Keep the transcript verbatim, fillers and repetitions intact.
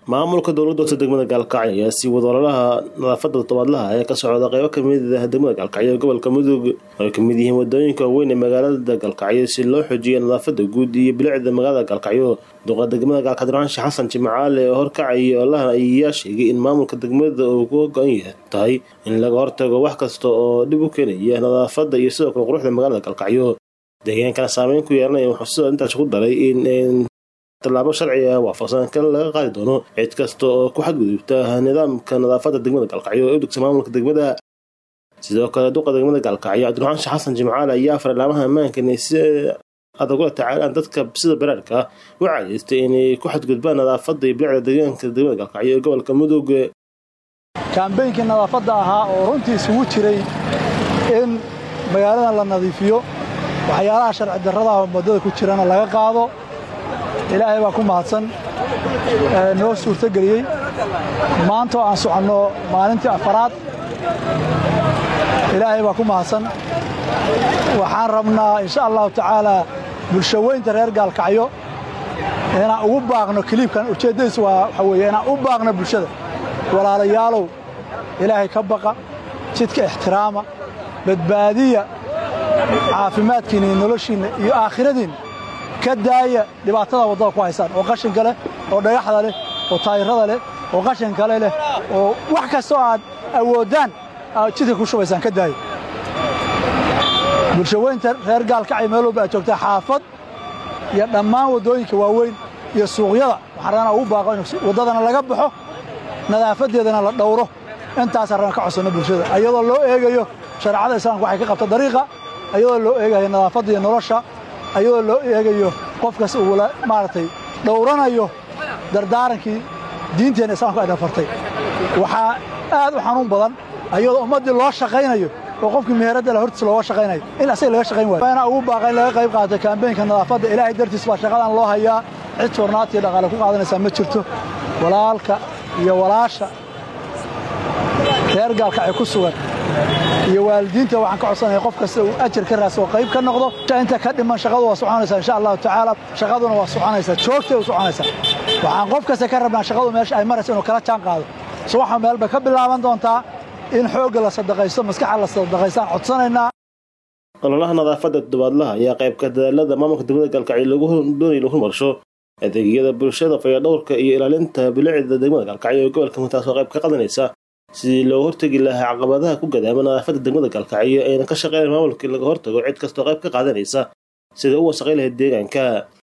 maamulka dowladda degmada Gaalkacyo ayaa si wadololaha nadaafadda tobaadlaha ee ka socda qaybo kamid ah degmada Gaalkacyo gobolka Mudug oo kamid yihiin wadooyinka weyn ee magaalada Gaalkacyo si loo xoojiyo nadaafadda guud iyo bilicda magaalada Gaalkacyo. Duqa degmada Gaalkacyo Xasan Jimcaale oo horkacay olaha ayaa sheegay in maamulka degmada uu ku go'an yahay in laga hortago wax kasta oo dib u keenaya nadaafadda iyo sidoo kale quruxda magaalada Gaalkacyo. deegaanka saameyn ku yeelanaya wuxuu intaas ku daray in talaabo sharci ah waafaqsan kan laga qaadi doono cid kasta oo ku xadgudubta nidaamka nadaafadda degmada Gaalkacyo ee u degsan maamulka degmada. sidoo kale duqa degmada Gaalkacyo Cabdiraxmaan Xasan Jimcaale ayaa farlaamaha ammaanka si adag ula tacaalaan dadka sida baraarka u cadeystay inay ku xadgudbaan nadaafadda iyo bilicda deegaanka degmada Gaalkacyo ee gobolka Mudug. kaambeynka nadaafadda ahaa oo runtii isugu jiray in magaalada la nadiifiyo waxyaalaha sharci darrada ah wadada ku jirana laga qaado. ilaahay baa ku mahadsan noo suurta galiyay maanta aan socono maalintii afaraad. ilaahay baa ku mahadsan. waxaan rabnaa insha Allah tacaala bulshaweynta reer Gaalkacyo inaan ugu baaqno kliibkan ujeedadiisu waa waxa weeye inaan u baaqno bulshada walaalayaalow ilaahay ka baqa jidka ixtiraama badbaadiya caafimaadkiina iyo noloshiina iyo aakhiradiina ka daaya dhibaatada wadada ku haysan oo qashinka leh oo dhagaxda leh oo taayirada leh oo qashinka leh oo wax kasta aad awoodaan jidka ku shubaysan ka daaya. bulshaweynta reer Gaalkacyo meel walba joogta xaafad iyo dhammaan wadooyinka waaweyn iyo suuqyada waxaan ugu baaqo in wadadana laga baxo nadaafadeedana la dhowro. intaas aan ka codsano bulshada ayadoo loo eegayo sharciyada islaamka waxay ka qabto dariiqa ayadoo loo eegayo nadaafadda iyo nolosha ayadoo loo eegayo qofkaas uu maartay dhowranayo dardaarankii diinteena islaamka ay dhafartay. waxa aad u xanuun badan ayadoo ummadii loo shaqeynayo oo qofkii meherada la hortiis looga shaqeynayo in asay laga shaqeyn waayo. waxaan ugu baaqay in laga qayb qaato kaambeynka nadaafadda. ilaahay dartiis baa shaqadan loo hayaa cid fornaati dhaqaale ku qaadanaysa ma jirto. walaalka iyo walaasha reer Gaalkacyo ku sugan iyo waalidiinta waxaan ka codsanayaa qof kasta uu ajir ka raaso qayb ka noqdo. inta ka dhiman shaqadu waa soconaysaa insha Allah tacaala. shaqaduna waa soconaysaa joogtay u soconaysaa. waxaan qof kasta ka rabnaa shaqadu meesha ay marayso inuu kala jaan qaado. soo waxa meel ba ka bilaaban doontaa in xoog la sadaqaysto maskax la sadaqaystaan codsanaynaa. ololaha nadaafadda tobaadlaha ayaa qayb ka dadaalada maamulka degmada Gaalkacyo lagu doonayo lagu marsho adeegyada bulshada fayadhowrka iyo ilaalinta bilicda degmada Gaalkacyo ee gobolka Mudug taasoo qayb ka qaadanaysa si loo hortagi lahaa caqabadaha ku gadaama nadaafadda degmada Gaalkacyo ee ka shaqeynaya maamulka laga hortago cid kasta qayb ka qaadanaysa sida uu wasaqay lahayd deegaanka.